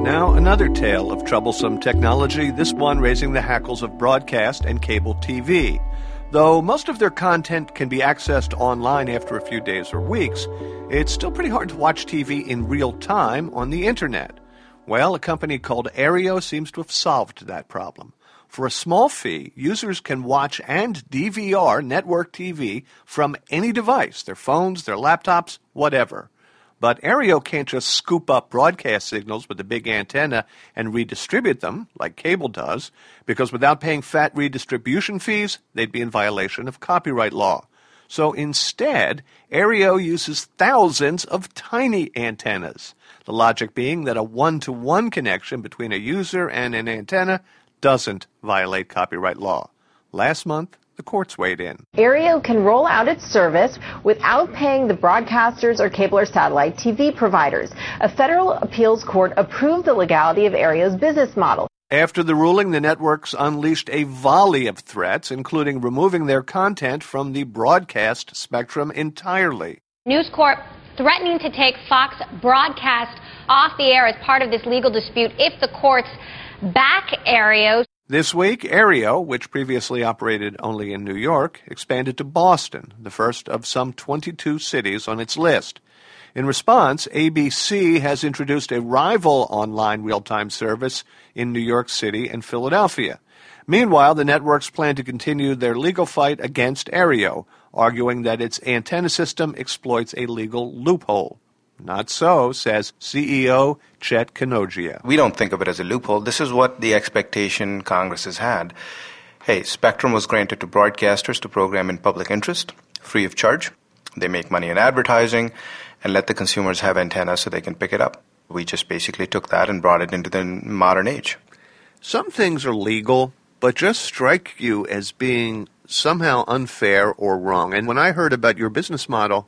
Now, another tale of troublesome technology, this one raising the hackles of broadcast and cable TV. Though most of their content can be accessed online after a few days or weeks, it's still pretty hard to watch TV in real time on the internet. Well, a company called Aereo seems to have solved that problem. For a small fee, users can watch and DVR network TV from any device, their phones, their laptops, whatever. But Aereo can't just scoop up broadcast signals with a big antenna and redistribute them, like cable does, because without paying fat redistribution fees, they'd be in violation of copyright law. So instead, Aereo uses thousands of tiny antennas, the logic being that a one-to-one connection between a user and an antenna doesn't violate copyright law. Last month, the courts weighed in. Aereo can roll out its service without paying the broadcasters or cable or satellite TV providers. A federal appeals court approved the legality of Aereo's business model. After the ruling, the networks unleashed a volley of threats, including removing their content from the broadcast spectrum entirely. News Corp threatening to take Fox broadcast off the air as part of this legal dispute if the courts back Aereo. This week, Aereo, which previously operated only in New York, expanded to Boston, the first of some 22 cities on its list. In response, ABC has introduced a rival online real-time service in New York City and Philadelphia. Meanwhile, the networks plan to continue their legal fight against Aereo, arguing that its antenna system exploits a legal loophole. Not so, says CEO Chet Kanogia. We don't think of it as a loophole. This is what the expectation Congress has had. Hey, spectrum was granted to broadcasters to program in public interest, free of charge. They make money in advertising and let the consumers have antennas so they can pick it up. We just basically took that and brought it into the modern age. Some things are legal, but just strike you as being somehow unfair or wrong. And when I heard about your business model,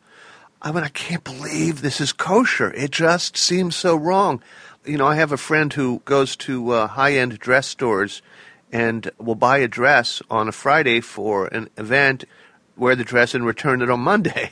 I can't believe this is kosher. It just seems so wrong. You know, I have a friend who goes to high-end dress stores and will buy a dress on a Friday for an event, wear the dress, and return it on Monday.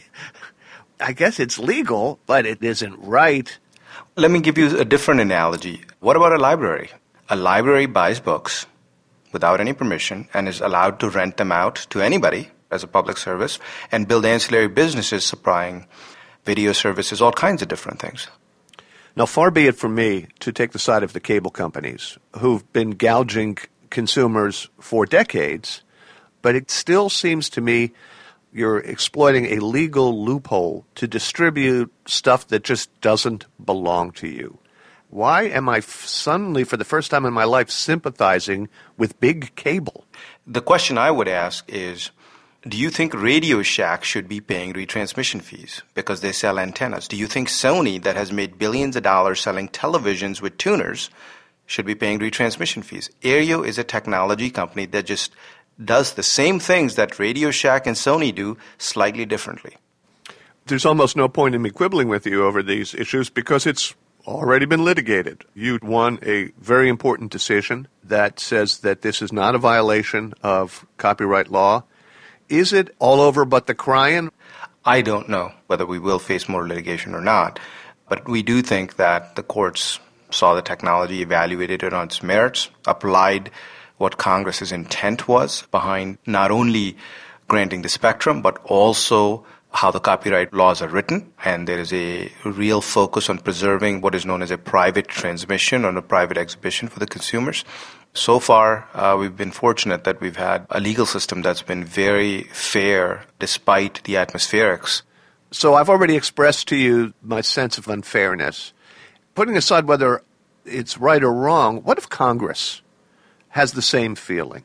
I guess it's legal, but it isn't right. Let me give you a different analogy. What about a library? A library buys books without any permission and is allowed to rent them out to anybody as a public service and build ancillary businesses supplying video services, all kinds of different things. Now, far be it from me to take the side of the cable companies who've been gouging consumers for decades, but it still seems to me you're exploiting a legal loophole to distribute stuff that just doesn't belong to you. Why am I suddenly, for the first time in my life, sympathizing with big cable? The question I would ask is, do you think Radio Shack should be paying retransmission fees because they sell antennas? Do you think Sony, that has made billions of dollars selling televisions with tuners, should be paying retransmission fees? Aereo is a technology company that just does the same things that Radio Shack and Sony do, slightly differently. There's almost no point in me quibbling with you over these issues because it's already been litigated. You won a very important decision that says that this is not a violation of copyright law. Is it all over but the crying? I don't know whether we will face more litigation or not, but we do think that the courts saw the technology, evaluated it on its merits, applied what Congress's intent was behind not only granting the spectrum, but also how the copyright laws are written. And there is a real focus on preserving what is known as a private transmission or a private exhibition for the consumers. So far, we've been fortunate that we've had a legal system that's been very fair despite the atmospherics. So I've already expressed to you my sense of unfairness. Putting aside whether it's right or wrong, what if Congress has the same feeling?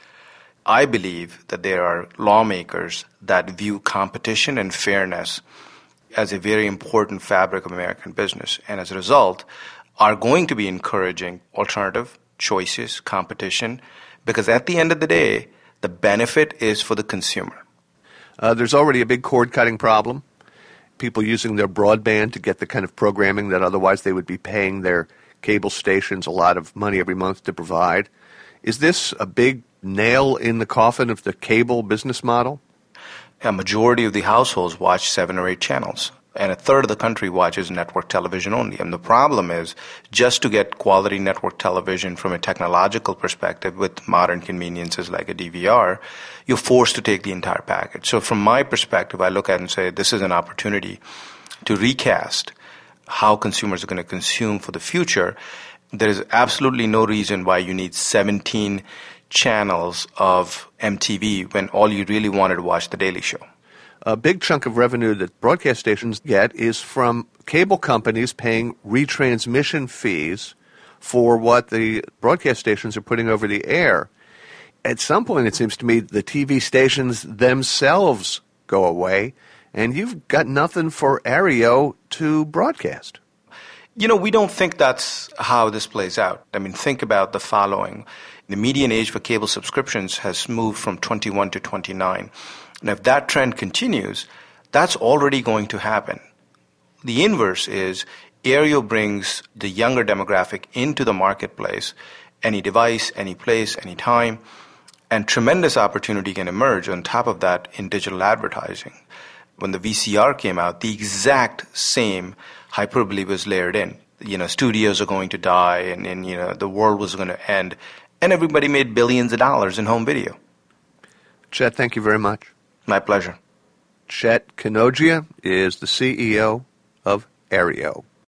I believe that there are lawmakers that view competition and fairness as a very important fabric of American business, and as a result, are going to be encouraging alternative choices, competition, because at the end of the day, the benefit is for the consumer. There's already a big cord-cutting problem. People using their broadband to get the kind of programming that otherwise they would be paying their cable stations a lot of money every month to provide. Is this a big nail in the coffin of the cable business model? A majority of the households watch 7 or 8 channels. and a third of the country watches network television only. And the problem is, just to get quality network television from a technological perspective with modern conveniences like a DVR, you're forced to take the entire package. So from my perspective, I look at it and say, this is an opportunity to recast how consumers are going to consume for the future. There is absolutely no reason why you need 17 channels of MTV when all you really wanted to watch The Daily Show. A big chunk of revenue that broadcast stations get is from cable companies paying retransmission fees for what the broadcast stations are putting over the air. At some point, it seems to me, the TV stations themselves go away, and you've got nothing for Aereo to broadcast. You know, we don't think that's how this plays out. I mean, think about the following. The median age for cable subscriptions has moved from 21 to 29. And if that trend continues, that's already going to happen. The inverse is Aereo brings the younger demographic into the marketplace, any device, any place, any time, and tremendous opportunity can emerge on top of that in digital advertising. When the VCR came out, the exact same hyperbole was layered in. You know, studios are going to die and you know, the world was going to end. And everybody made billions of dollars in home video. Chet, thank you very much. My pleasure. Chet Kanojia is the CEO of Aereo.